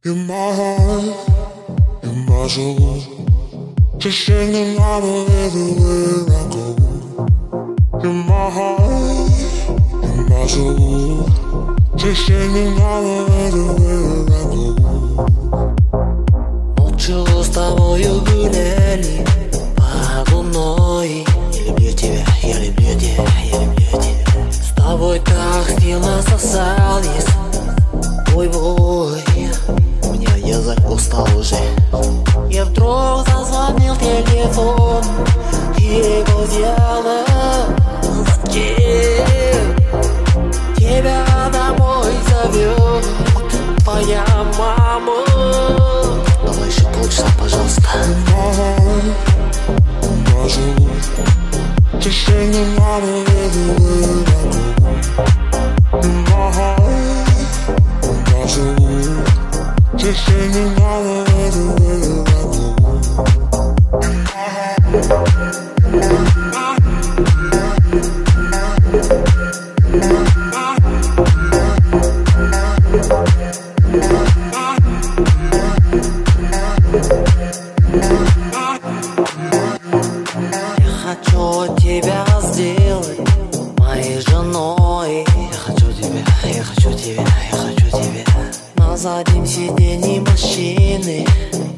In my heart, in my soul, just singing louder everywhere I go. In my heart, in my soul, just singing louder everywhere I go. Ночью с тобою гуляли под луной. Я люблю тебя, я люблю тебя, я люблю тебя. С тобой так стильно сосались. Ой-бой, у меня язык устал уже. И вдруг зазвонил телефон, и его взяла. Зачем? Тебя домой зовет твоя мама. Давай еще полчаса, пожалуйста. Just singing louder everywhere I go. In my heart, in my soul, just singing louder everywhere I go. Я хочу тебя сделать моей женой. Я хочу тебя, я хочу тебя, я хочу тебя. На заднем сиденье машины.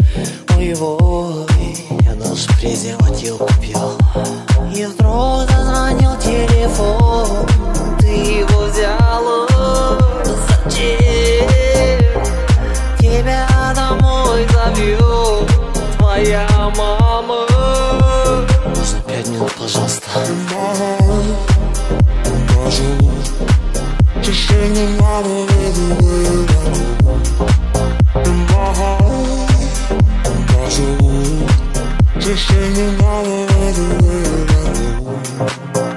Ой-ой, я даже презерватив купил. И вдруг зазвонил телефон, ты его взяла. Зачем? Тебя домой зовет твоя мама. Можно 5 минут, пожалуйста. Just singing louder everywhere I go. In my heart, in my soul, just singing louder everywhere I go.